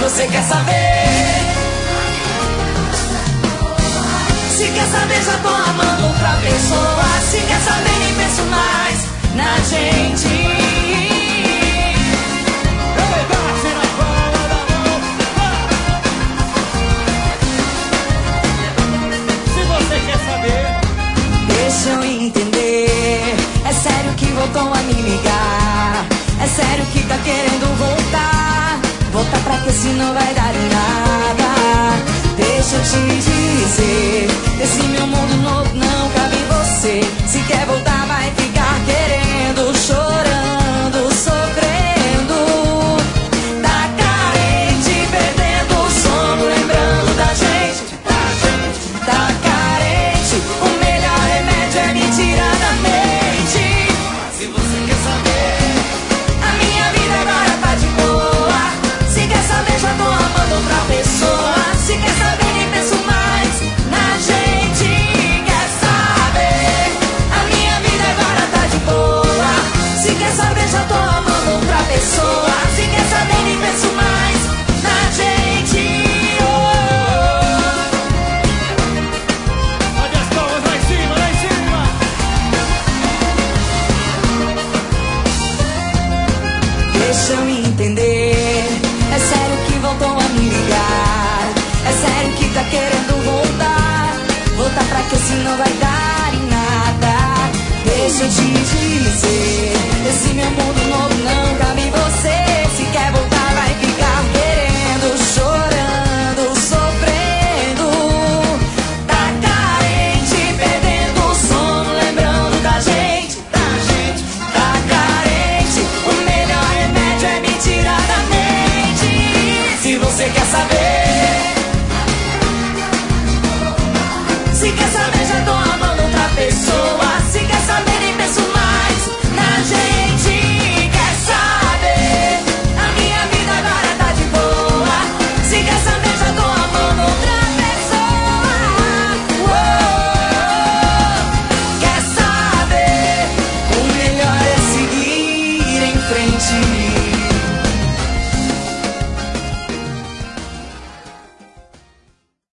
você quer saber. Se quer saber, já tô amando outra pessoa. Se quer saber, nem penso mais na gente. Se você quer saber, deixa eu entender. É sério que voltou a me ligar? É sério que tá querendo voltar? Voltar pra que se não vai dar em nada? Deixa eu te dizer, esse meu mundo novo não cabe em você. Se quer voltar